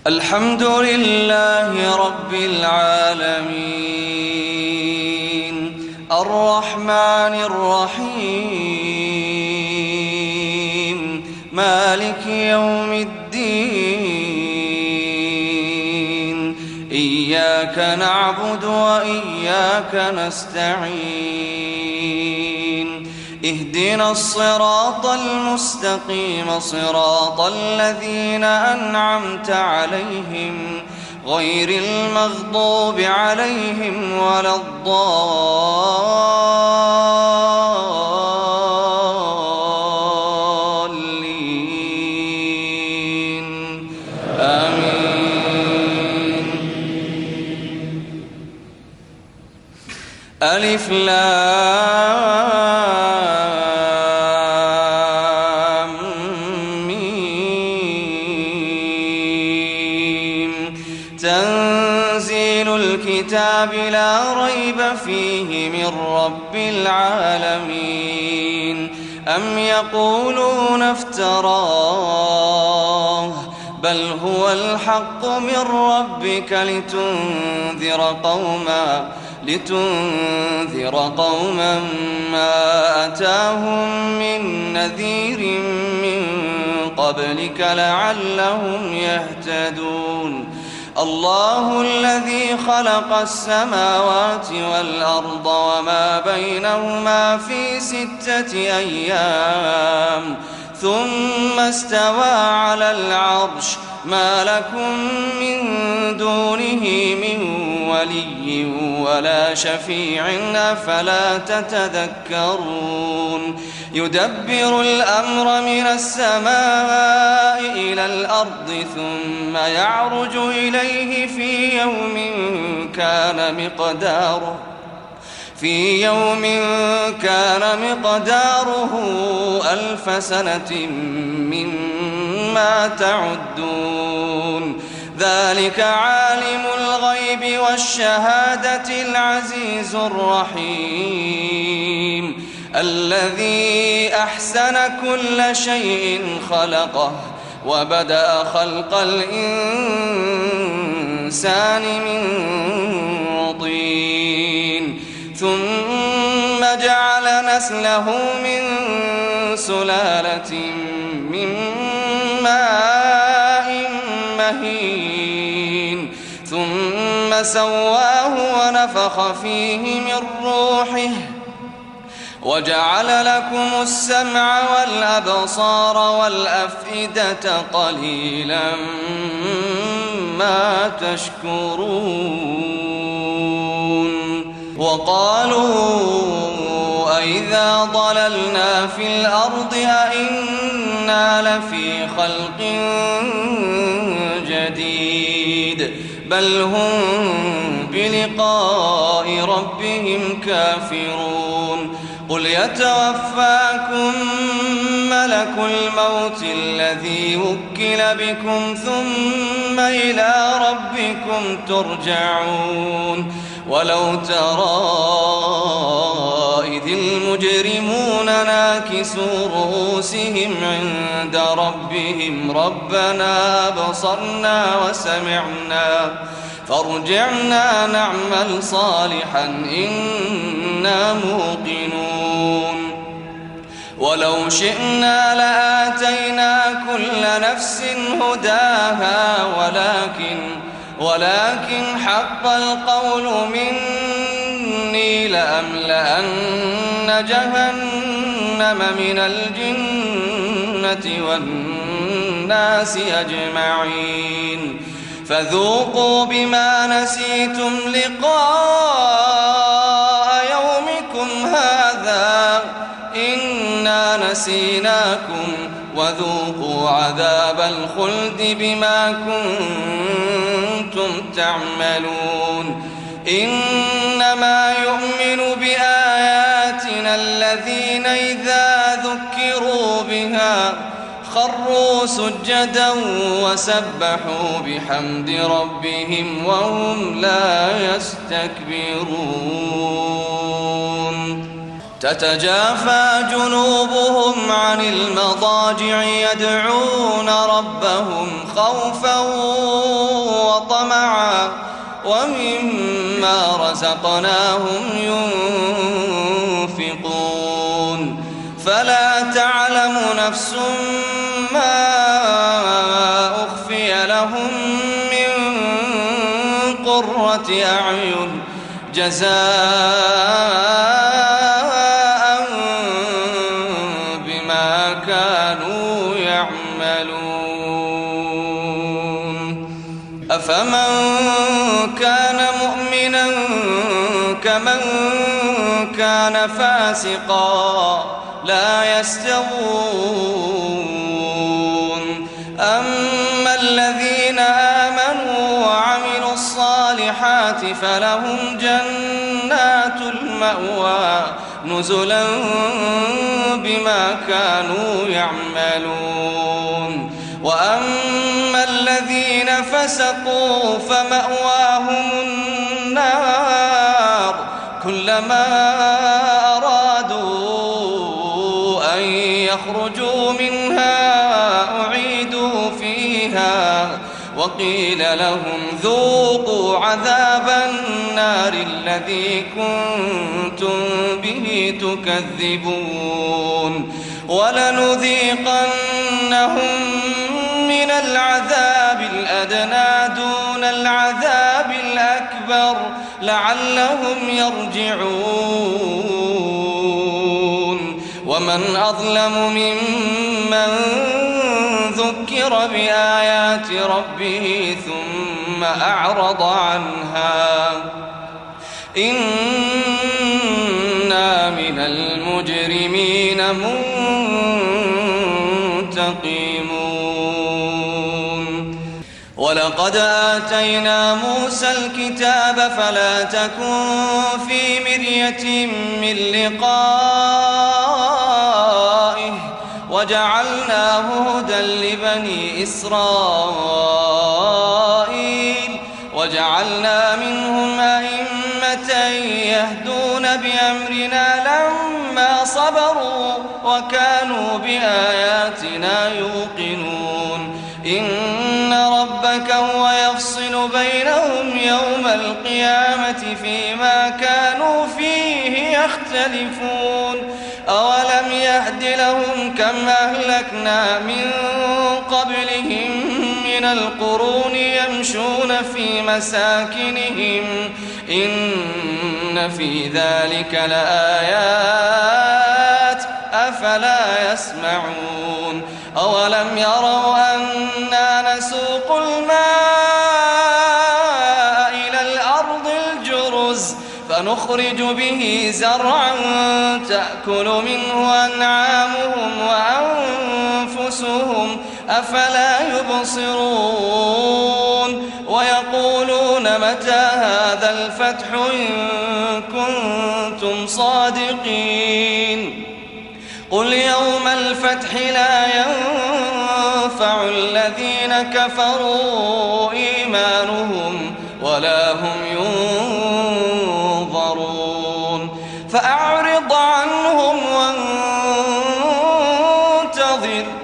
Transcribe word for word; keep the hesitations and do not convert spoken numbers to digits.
الحمد لله رب العالمين الرحمن الرحيم مالك يوم الدين إياك نعبد وإياك نستعين اهدنا الصراط المستقيم صراط الذين أنعمت عليهم غير المغضوب عليهم ولا الضالين آمين. ألف لام ميم تنزيل الكتاب لا ريب فيه من رب العالمين. أم يقولون افتراه بل هو الحق من ربك لتنذر قوما لتنذر قوما ما أتاهم من نذير من قبلك لعلهم يهتدون. الله الذي خلق السماوات والأرض وما بينهما في ستة أيام ثم استوى على العرش ما لكم من دونه من ولي ولا شفيع أفلا تتذكرون. يدبر الأمر من السماء إلى الأرض ثم يعرج إليه في يوم كان مقداره في يوم كان مقداره ألف سنة مما تعدون. ذلك عالم الغيب والشهادة العزيز الرحيم الذي أحسن كل شيء خلقه وبدأ خلق الإنسان من طين ثم جعل نسله من سلالة من ماء مهين ثم سواه ونفخ فيه من روحه وجعل لكم السمع والأبصار والأفئدة قليلا ما تشكرون. وقالوا أئذا ضللنا في الأرض أئنا لفي خلق جديد بل هم بلقاء ربهم كافرون. قل يتوفاكم ملك الموت الذي وكل بكم ثم إلى ربكم ترجعون. ولو ترى إذ المجرمون ناكسوا رؤوسهم عند ربهم ربنا أبصرنا وسمعنا فارجعنا نعمل صالحا إنا موقنون. ولو شئنا لآتينا كل نفس هداها ولكن ولكن حق القول مني لأملأن جهنم من الجنة والناس أجمعين. فذوقوا بما نسيتم لقاء يومكم هذا إنا نسيناكم وذوقوا عذاب الخلد بما كنتم تعملون. إنما يؤمن بآياتنا الذين إذا ذكروا بها خروا سجدا وسبحوا بحمد ربهم وهم لا يستكبرون. تتجافى جنوبهم عن المضاجع يدعون ربهم خوفا ومما رزقناهم ينفقون فلا تعلم نفس ما أخفي لهم من قرة أعين جزاء بما كانوا يعملون أفمن كان مؤمنا كمن كان فاسقا لا يستوون أما الذين آمنوا وعملوا الصالحات فلهم جنات المأوى نزلا بما كانوا يعملون وأما الذين فسقوا فمأواهم النار كلما أرادوا أن يخرجوا منها أعيدوا فيها وقيل لهم ذوقوا عذاب النار الذي كنتم به تكذبون ولنذيقنهم من العذاب الأدنى دون العذاب الأكبر لعلهم يرجعون ومن أظلم ممن ذكر بآيات ربه ثم أعرض عنها إنا من المجرمين منتقمون ولقد آتينا موسى الكتاب فلا تكن في مرية من لقائه وجعلناه هدى لبني إسرائيل وجعلنا منهم أئمة يهدون بأمرنا لما صبروا وكانوا بآياتنا يوقنون إن ربك هو يفصل بينهم يوم القيامة فيما كانوا فيه يختلفون أولم يهد لهم كم أهلكنا من قبلهم من القرون يمشون في مساكنهم إن في ذلك لآيات أفلا يسمعون أولم يروا أنا نسوق الماء إلى الأرض الجرز فنخرج به زرعا تأكل منه أنعامهم وأنفسهم أفلا يبصرون ويقولون متى هذا الفتح إن كنتم صادقين قل يوم الفتح لا ينفع الذين كفروا إيمانهم ولا هم ينظرون فأعرض عنهم وانتظر